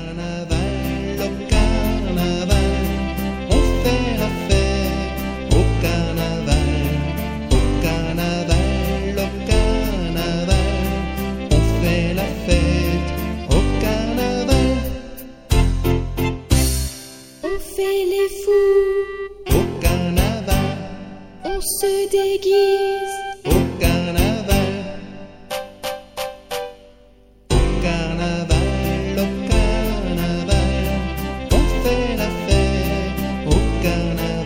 carnaval, au carnaval, on fait la fête. Au carnaval, au carnaval, au carnaval, on fait la fête. Au carnaval, On fait les fous, au carnaval, on se déguise. au carnaval, au carnaval, au carnaval, on fait la fête. Au carnaval.